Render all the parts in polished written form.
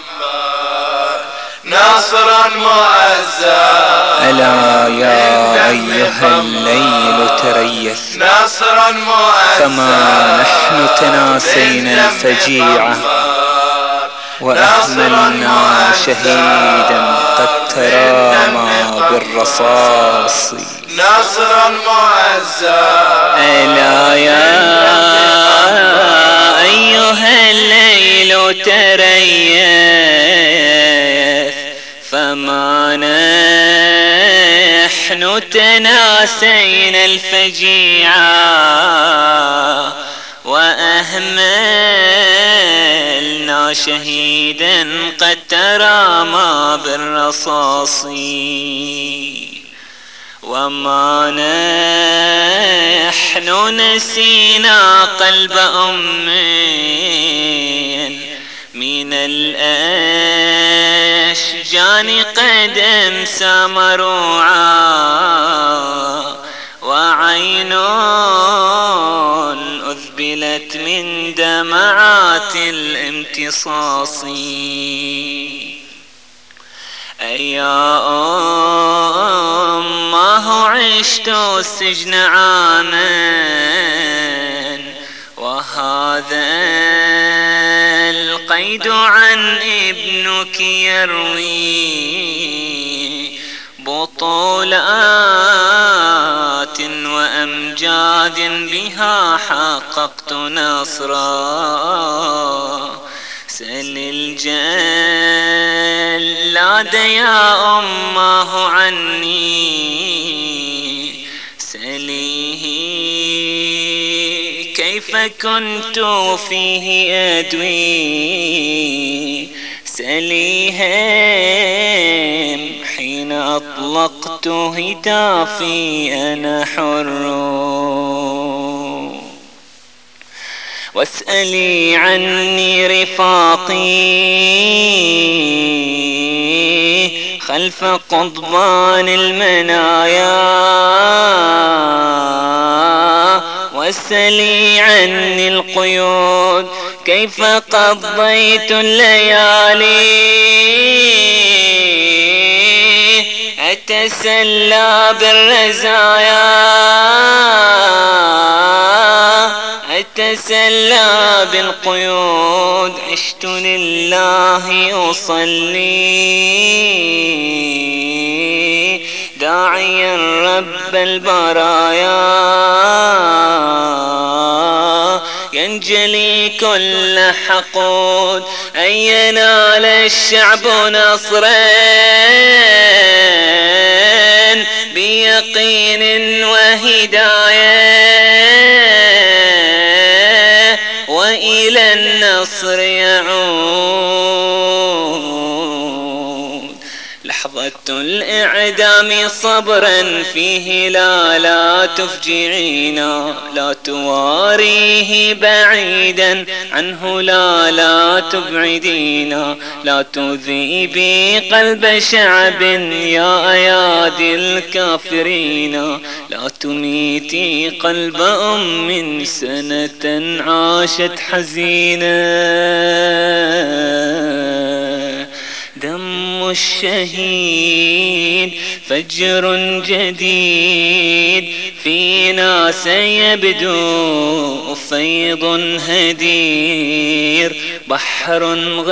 ناصرا معزا ألا يا أيها الليل تريث ناصرا معزا فما نحن تناسينا الفجيعة وأهملنا شهيدا قد ترامى بالرصاص ناصرا معزا ألا يا أيها الليل تريث فما نحن تناسينا الفجيعة وأهملنا شهيدا قد ترامى بالرصاص وما نحن نسينا قلب أم من الأشجان قد امسى مروعا وعين أذبلت من دمعات الامتصاص أيا أمه عشت السجن عاما وهذا القيد عن ابنك يروي بطولات وأمجاد بها حققت نصرا سل الجلاد يا أمه عني سليه كيف كنت فيه أدوي سليهم حين أطلقت هتافي أنا حر واسألي عني رفاقي خلف قضبان المنايا واسألي عني القيود كيف قضيت الليالي أتسلى بالرزايا أتسلى بالقيود عشت لله أصلي داعيا رب البرايا ينجلي كل حقود أن ينال الشعب نصرا بيقين وهداية وإلى النصر يعود لحظة الإعدام صبرا فيه لا تفجعينا لا تواريه بعيدا عنه لا تبعدينا لا تذيبي قلب شعب يا أيادي الكافرين لا تميتي قلب أم سنة عاشت حزينة دم الشهيد فجر جديد فينا سيبدو فيض هدير بحر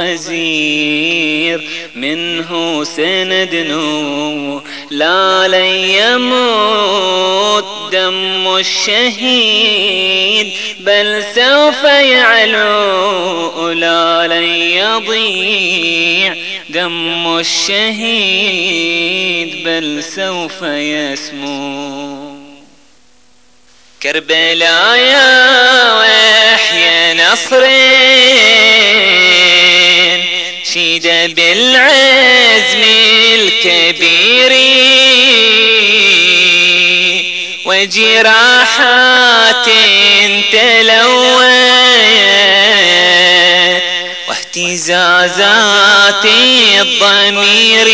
غزير منه سندنو لا لن يموت دم الشهيد بل سوف يعلو لا لن يضيع دم الشهيد بل سوف يسمو كربلاء يا وحي نصرين شيد بالعزم الكبير وجراحات تلوت واهتزازات الضمير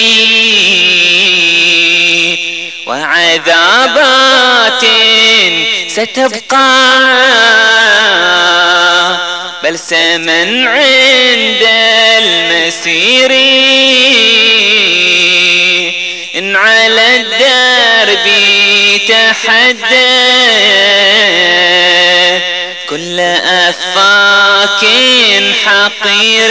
وعذابات ستبقى بلسما عند المسير، إن على الدرب تحدى كل أفاك حقير،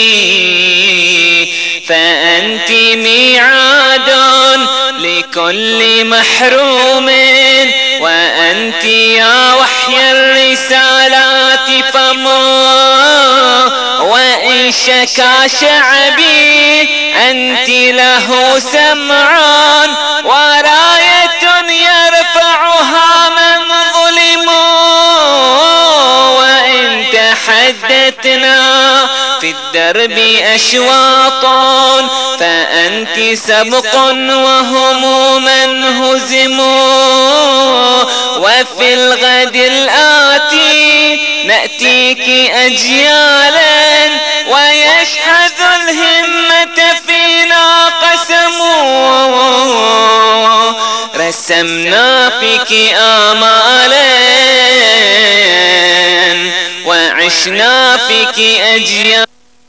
فأنت ميعاد لكل محروم، وأنت يا وحي الرسالات فما وإن شكا شعبي أنت له سمعان، وراية يرفعها من ظلم، وإن تحدثنا في الدرب أشواطا فأنت سبق وهم من هزموا، وفي الغد الآتي نأتيك أجيالا ويشحذ الهمة فينا قسموا، رسمنا فيك آمالا وعشنا فيك أجيالا.